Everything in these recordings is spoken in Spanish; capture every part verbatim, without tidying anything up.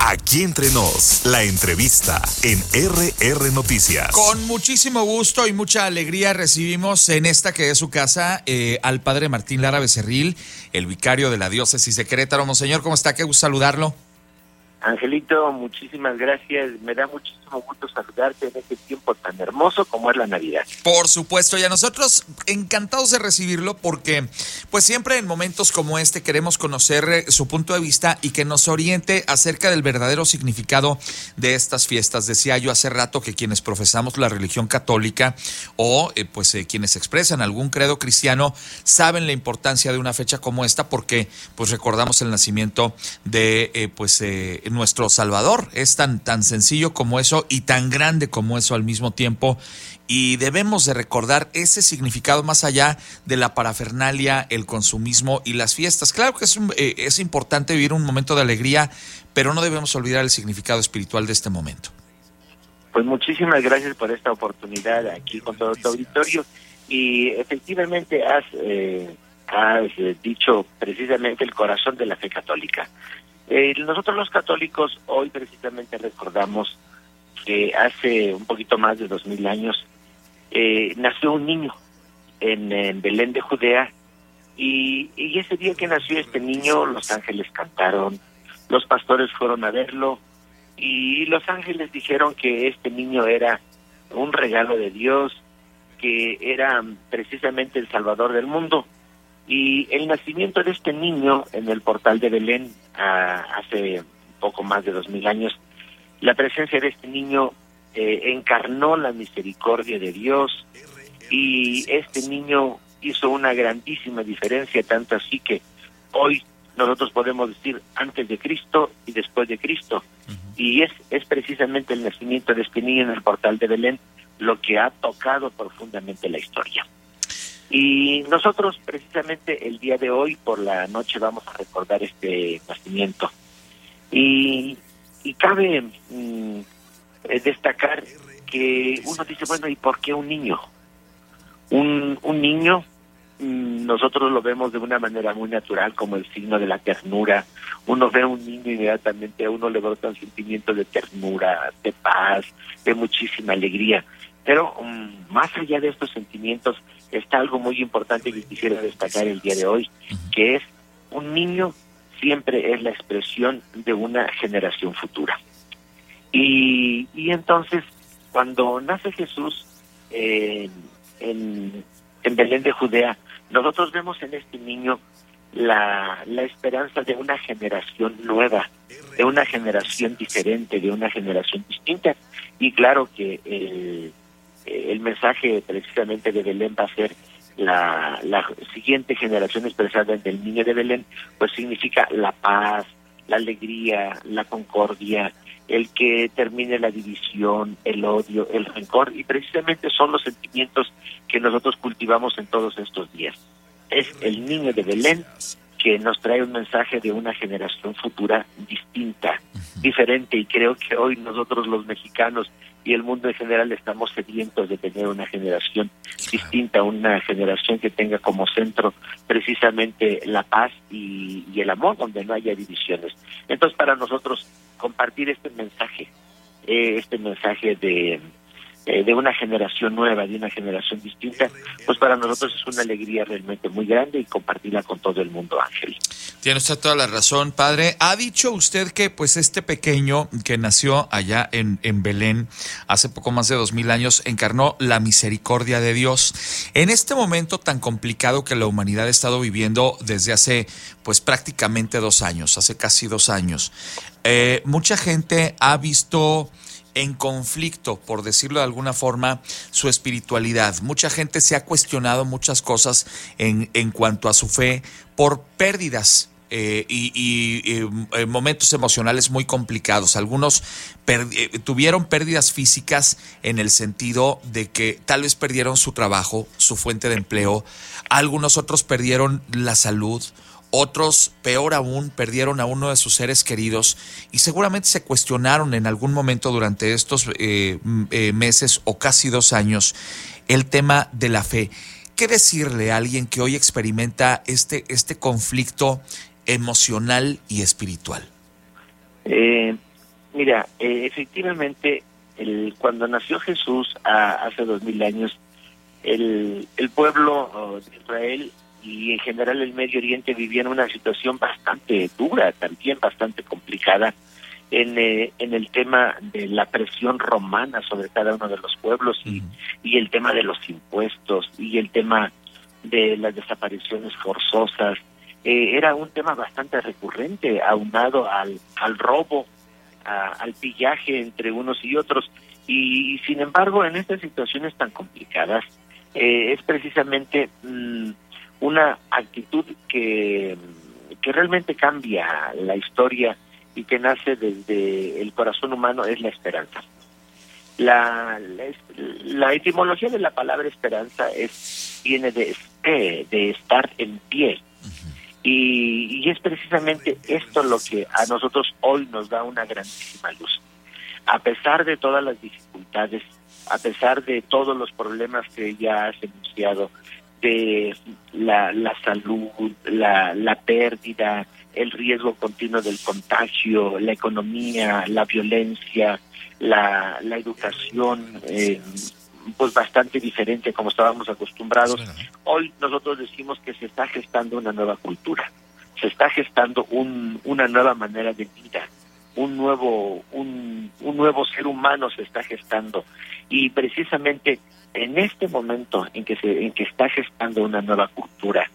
Aquí entre nos, la entrevista en R R Noticias. Con muchísimo gusto y mucha alegría recibimos en esta que es su casa eh, al padre Martín Lara Becerril, el vicario de la diócesis de Querétaro. Monseñor, ¿cómo está? Qué gusto saludarlo. Angelito, muchísimas gracias. Me da muchísimo gusto saludarte en este tiempo tan hermoso como es la Navidad. Por supuesto, y a nosotros encantados de recibirlo porque pues siempre en momentos como este queremos conocer su punto de vista y que nos oriente acerca del verdadero significado de estas fiestas. Decía yo hace rato que quienes profesamos la religión católica o eh, pues eh, quienes expresan algún credo cristiano saben la importancia de una fecha como esta porque pues recordamos el nacimiento de eh, pues eh, nuestro Salvador. Es tan, tan sencillo como eso y tan grande como eso al mismo tiempo, y debemos de recordar ese significado más allá de la parafernalia, el consumismo y las fiestas. Claro que es, un, eh, es importante vivir un momento de alegría, pero no debemos olvidar el significado espiritual de este momento. Pues muchísimas gracias por esta oportunidad aquí con todo tu auditorio, y efectivamente has, eh, has eh, dicho precisamente el corazón de la fe católica. Eh, nosotros los católicos hoy precisamente recordamos que hace un poquito más de dos mil años eh, nació un niño en, en Belén de Judea, y, y ese día que nació este niño los ángeles cantaron, los pastores fueron a verlo y los ángeles dijeron que este niño era un regalo de Dios, que era precisamente el Salvador del mundo. Y el nacimiento de este niño en el portal de Belén, ah, hace poco más de dos mil años, la presencia de este niño eh, encarnó la misericordia de Dios, y este niño hizo una grandísima diferencia, tanto así que hoy nosotros podemos decir antes de Cristo y después de Cristo. Uh-huh. Y es, es precisamente el nacimiento de este niño en el portal de Belén lo que ha tocado profundamente la historia. Y nosotros precisamente el día de hoy por la noche vamos a recordar este nacimiento. Y, y cabe mmm, destacar que uno dice, bueno, ¿y por qué un niño? Un, un niño, mmm, nosotros lo vemos de una manera muy natural como el signo de la ternura. Uno ve a un niño inmediatamente, a uno le brotan sentimientos de ternura, de paz, de muchísima alegría. Pero um, más allá de estos sentimientos está algo muy importante que quisiera destacar el día de hoy, que es un niño siempre es la expresión de una generación futura. Y, y entonces, cuando nace Jesús eh, en, en Belén de Judea, nosotros vemos en este niño la, la esperanza de una generación nueva, de una generación diferente, de una generación distinta. Y claro que el el mensaje precisamente de Belén va a ser la, la siguiente generación expresada en el niño de Belén, pues significa la paz, la alegría, la concordia, el que termine la división, el odio, el rencor, y precisamente son los sentimientos que nosotros cultivamos en todos estos días. Es el niño de Belén que nos trae un mensaje de una generación futura distinta, diferente, y creo que hoy nosotros los mexicanos y el mundo en general estamos sedientos de tener una generación distinta, una generación que tenga como centro precisamente la paz y, y el amor, donde no haya divisiones. Entonces, para nosotros compartir este mensaje, eh, este mensaje de, eh, de una generación nueva, de una generación distinta, pues para nosotros es una alegría realmente muy grande, y compartirla con todo el mundo, Ángel. Tiene usted toda la razón, padre. Ha dicho usted que pues este pequeño que nació allá en, en Belén hace poco más de dos mil años encarnó la misericordia de Dios. En este momento tan complicado que la humanidad ha estado viviendo desde hace pues prácticamente dos años, hace casi dos años, eh, mucha gente ha visto en conflicto, por decirlo de alguna forma, su espiritualidad. Mucha gente se ha cuestionado muchas cosas en, en cuanto a su fe por pérdidas eh, y, y, y momentos emocionales muy complicados. Algunos per, eh, tuvieron pérdidas físicas en el sentido de que tal vez perdieron su trabajo, su fuente de empleo. Algunos otros perdieron la salud. Otros, peor aún, perdieron a uno de sus seres queridos y seguramente se cuestionaron en algún momento durante estos eh, eh, meses o casi dos años el tema de la fe. ¿Qué decirle a alguien que hoy experimenta este, este conflicto emocional y espiritual? Eh, Mira, eh, efectivamente, el, cuando nació Jesús a, hace dos mil años, el, el pueblo oh, de Israel y en general el Medio Oriente vivían una situación bastante dura, también bastante complicada, en, eh, en el tema de la presión romana sobre cada uno de los pueblos y, uh-huh. y el tema de los impuestos y el tema de las desapariciones forzosas. Eh, era un tema bastante recurrente, aunado al, al robo, a, al pillaje entre unos y otros. Y, y sin embargo, en estas situaciones tan complicadas, eh, es precisamente mmm, una actitud que, que realmente cambia la historia y que nace desde el corazón humano, es la esperanza. La, la, la etimología de la palabra esperanza es viene de, eh, de estar en pie. Uh-huh. Y, y es precisamente esto lo que a nosotros hoy nos da una grandísima luz. A pesar de todas las dificultades, a pesar de todos los problemas que ya has enunciado, de la, la salud, la, la pérdida, el riesgo continuo del contagio, la economía, la violencia, la, la educación, eh, pues bastante diferente como estábamos acostumbrados. Hoy nosotros decimos que se está gestando una nueva cultura, se está gestando un, una nueva manera de vida, un nuevo, un, un nuevo ser humano se está gestando, y precisamente en este momento en que se, en que está gestando una nueva cultura,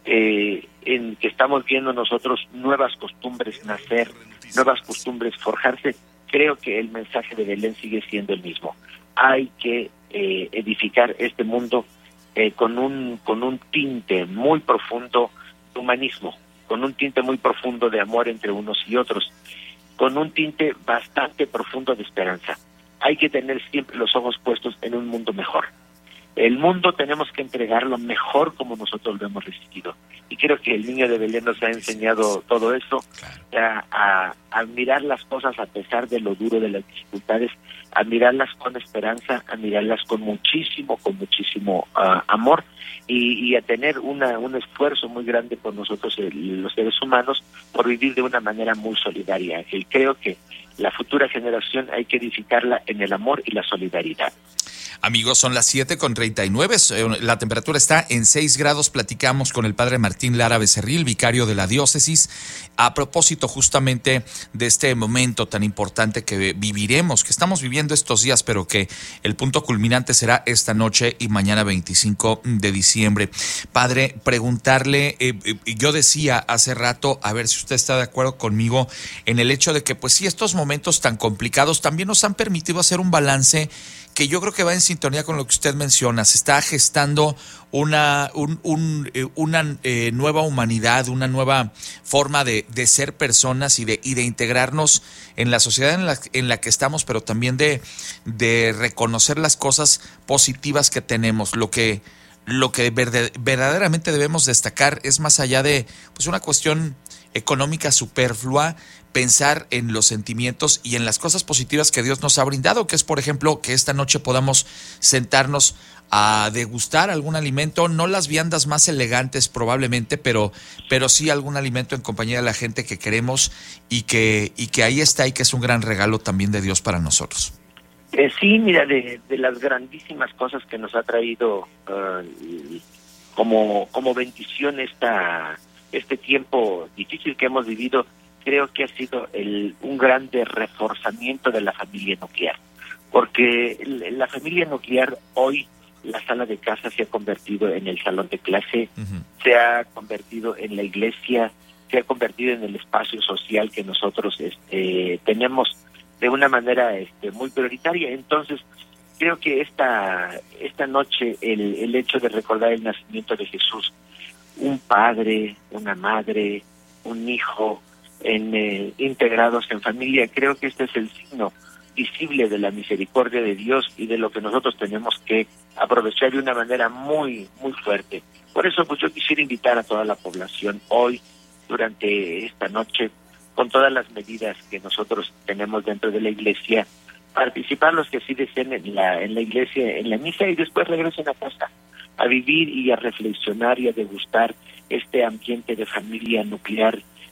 eh, en que estamos viendo nosotros nuevas costumbres nacer, nuevas costumbres forjarse, creo que el mensaje de Belén sigue siendo el mismo. Hay que eh, edificar este mundo eh, con un con un tinte muy profundo de humanismo, con un tinte muy profundo de amor entre unos y otros, con un tinte bastante profundo de esperanza. Hay que tener siempre los ojos puestos en un mundo mejor. El mundo tenemos que entregarlo mejor como nosotros lo hemos recibido. Y creo que el niño de Belén nos ha enseñado todo eso, a, a, a mirar las cosas a pesar de lo duro de las dificultades, a mirarlas con esperanza, a mirarlas con muchísimo, con muchísimo uh, amor, y, y a tener una, un esfuerzo muy grande por nosotros, el, los seres humanos, por vivir de una manera muy solidaria. Y creo que la futura generación hay que edificarla en el amor y la solidaridad. Amigos, son las siete con treinta y nueve, la temperatura está en seis grados. Platicamos con el padre Martín Lara Becerril, vicario de la diócesis, a propósito justamente de este momento tan importante que viviremos, que estamos viviendo estos días, pero que el punto culminante será esta noche y mañana veinticinco de diciembre. Padre, preguntarle, eh, yo decía hace rato, a ver si usted está de acuerdo conmigo, en el hecho de que pues sí, estos momentos tan complicados también nos han permitido hacer un balance que yo creo que va en sintonía con lo que usted menciona. Se está gestando una, un, un, eh, una eh, nueva humanidad, una nueva forma de, de ser personas y de, y de integrarnos en la sociedad en la, en la que estamos, pero también de, de reconocer las cosas positivas que tenemos. Lo que, lo que verde, verdaderamente debemos destacar es más allá de pues una cuestión económica superflua, pensar en los sentimientos y en las cosas positivas que Dios nos ha brindado, que es, por ejemplo, que esta noche podamos sentarnos a degustar algún alimento, no las viandas más elegantes probablemente, pero, pero sí algún alimento en compañía de la gente que queremos y que, y que ahí está y que es un gran regalo también de Dios para nosotros. Eh, sí, mira, de, de las grandísimas cosas que nos ha traído uh, como, como bendición esta, este tiempo difícil que hemos vivido, creo que ha sido el, un grande reforzamiento de la familia nuclear, porque la familia nuclear hoy, la sala de casa se ha convertido en el salón de clase, uh-huh. se ha convertido en la iglesia, se ha convertido en el espacio social que nosotros este, tenemos de una manera este, muy prioritaria. Entonces, creo que esta esta noche el, el hecho de recordar el nacimiento de Jesús, un padre, una madre, un hijo, en eh, integrados en familia, creo que este es el signo visible de la misericordia de Dios y de lo que nosotros tenemos que aprovechar de una manera muy, muy fuerte. Por eso, pues yo quisiera invitar a toda la población hoy, durante esta noche, con todas las medidas que nosotros tenemos dentro de la iglesia, participar los que así deseen en la, en la iglesia, en la misa, y después regresen a casa, a vivir y a reflexionar y a degustar este ambiente de familia nuclear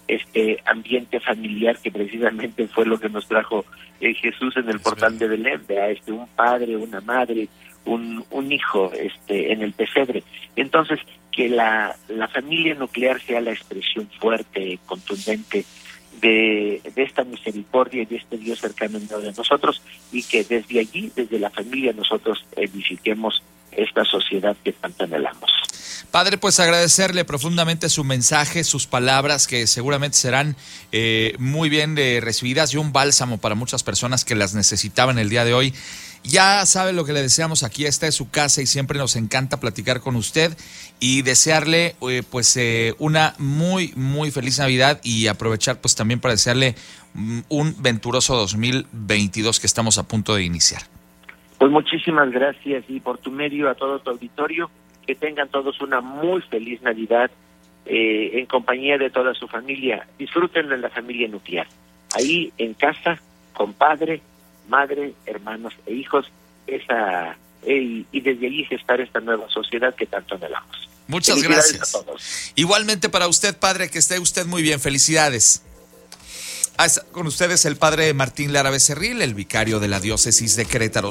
este ambiente familiar que precisamente fue lo que nos trajo eh, Jesús en el portal de Belén, ¿verdad? Este, un padre, una madre, un, un hijo este, en el pesebre. Entonces, que la, la familia nuclear sea la expresión fuerte, contundente de, de esta misericordia y de este Dios cercano en medio de nosotros, y que desde allí, desde la familia, nosotros edifiquemos esta sociedad que tanto anhelamos. Padre, pues agradecerle profundamente su mensaje, sus palabras, que seguramente serán eh, muy bien eh, recibidas y un bálsamo para muchas personas que las necesitaban el día de hoy. Ya sabe lo que le deseamos aquí, esta es su casa y siempre nos encanta platicar con usted y desearle eh, pues eh, una muy, muy feliz Navidad y aprovechar pues también para desearle um, un venturoso dos mil veintidós que estamos a punto de iniciar. Pues muchísimas gracias, y por tu medio a todo tu auditorio, que tengan todos una muy feliz Navidad eh, en compañía de toda su familia. Disfrútenlo en la familia nuclear, ahí en casa, con padre, madre, hermanos e hijos, esa eh, y desde allí gestar esta nueva sociedad que tanto anhelamos. Muchas gracias. A todos. Igualmente para usted, padre, que esté usted muy bien. Felicidades. Ah, está con ustedes el padre Martín Lara Becerril, el vicario de la diócesis de Querétaro.